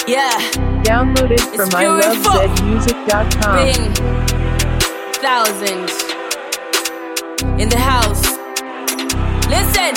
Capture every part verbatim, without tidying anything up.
Yeah. Downloaded from I love Z music dot com. Been thousand in the house. Listen.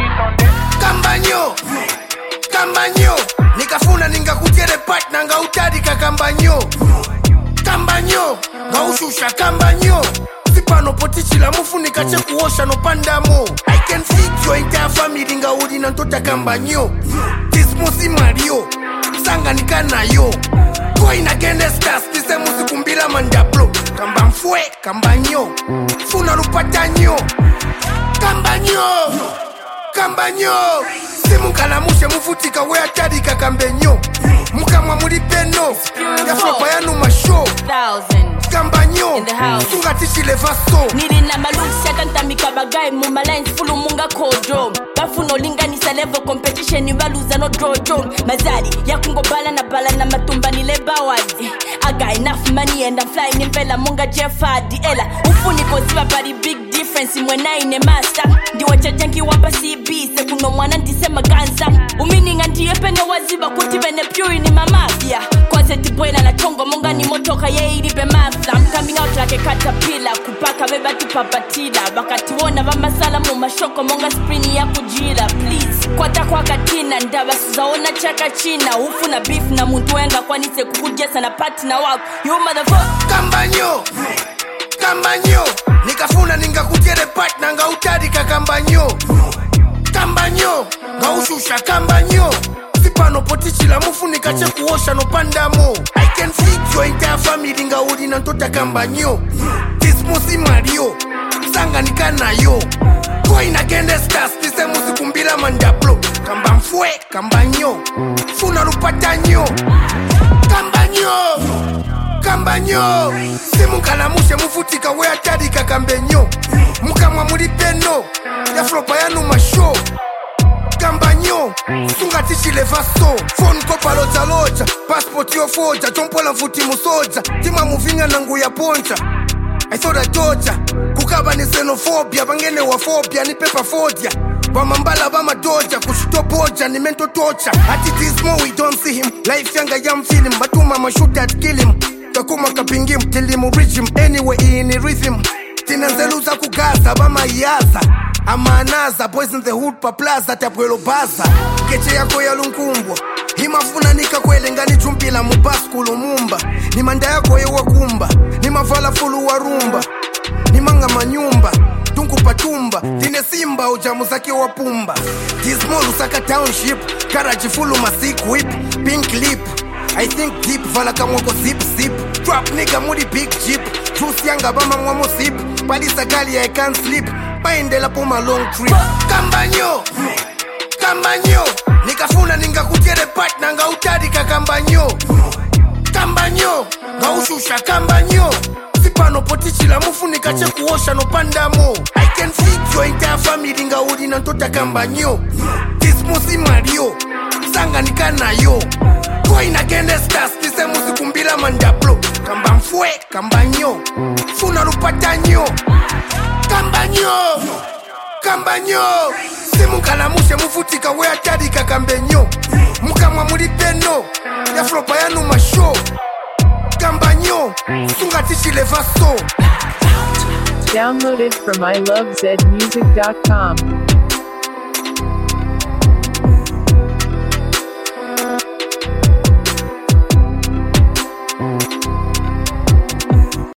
Kambanyo, kambanyo, nikafuna ningakutere partner ngautadika kambanyo. Kambanyo, ngaushusha kambanyo. Sipano potichila mufunika chekuosha no pandamo. I can feed your entire family ngaudi na ntota kambanyo. This musi Mario, sanga nikanayo. Going against us, this musi kumbila mandaplo. Kamba mfwe, kambanyo, funa lupatanyo. Kambanyo, kambanyo. Simu kalamushe mufutika wea tadika kambenyo. Mukamwa mulipeno, ya flopa yanu masho. Thousand Kambanyo, in the house. sunga tishi levaso. Nili na maluksi akantamika bagay muma lines fulu munga kojo. Bafuno linganisa level competition ni baluza no dojo. Mazari ya kungo bala na bala na matumba ni lebawadi. I got enough money and I'm flying in Bella munga Jeffadi. Ela ufuni koziva bari big difference mwena ine master. Ndiwa chajangi wapa C B se kuno mwana ndisema ganza. Umini ngandiye pene waziba kuti bene pure ni mamafia. Kwanzeti bwena na chongo munga ni motoka ye ilibe mafia. I'm coming out like a caterpillar. Kupaka beba tupapatila. Bakati wona vamasala mu mashoko monga sprini ya kujila. Please kwata kwa katina ndaba suzaona chaka china. Ufu na beef na muntu wenga kwanise kukujesa na partner wako. You motherfucker. Kambanyo, kambanyo, nikafuna ningakutere partner ngautadika kambanyo. Kambanyo, ngaushusha kambanyo. Sipano potichila mufunika chekuosha no pandamo. I can feed your entire family ngaudi na ntota kambanyo. This musi Mario, sanga nikanayo. Going against us, this musi kumbila mandaplo. Kamba mfwe, kambanyo, funa lupatanyo. Kambanyo, kambanyo. Simu kalamushe mufutika wea tadika kambenyo. Mukamwa mulipeno, ya flopa yanu masho. Kambanyo, sunga tishi levaso. Phone kopa loja loja, passport yo foja. Chompola mfuti musoja, tima muvinga nangu ya poncha. I thought I told ya, kukaba ni xenophobia. Bangene wa phobia, ni paper phobia. Bamambala bama doja, kushuto boja, ni mento tocha. Ati this more we don't see him. Life yanga yam feel him, batuma ma shoot at kill him. Takuma kapingim, till him reach him. Anyway in rhythm. Tinanzeluza kugaza, bama iaza. Amanaza, boys in the hood pa plaza, tapwelo baza. Keche yako ya lunkumbwa. Himafuna nika kwele ngani chumpila mubasku lumumba. Ni manda yako ye wakumba. Ni mavala fulu warumba. Ni manga manyumba. Tunku patumba. Tine simba ujamu zake wapumba. Gizmolu saka township. Karaji fulu masik whip. Pink lip. I think deep vala kamwako zip zip. Trap nigga mudi big jeep. Truth yanga bama mwamo zip. Palisa gali I can't sleep. Baindela puma long trip. Kambanyo, kambanyo, nikafuna ningakutere partner ngautadika kambanyo. Kambanyo, ngaushusha kambanyo. Sipano potichila mufunika chekuosha no pandamo. I can feed your entire family ngaudi na ntota kambanyo. This musi Mario, sanga nikanayo. Going against us, this musi kumbila mandaplo. Kamba mfwe, kambanyo, funa lupatanyo. Kambanyo, kambanyo. Simu kalamushe mufutika wea tadika kambenyo. Mukamwa mulipeno, ya flopa yanu masho. Kambanyo, sunga tishi levaso. Downloaded from I love Z music dot com.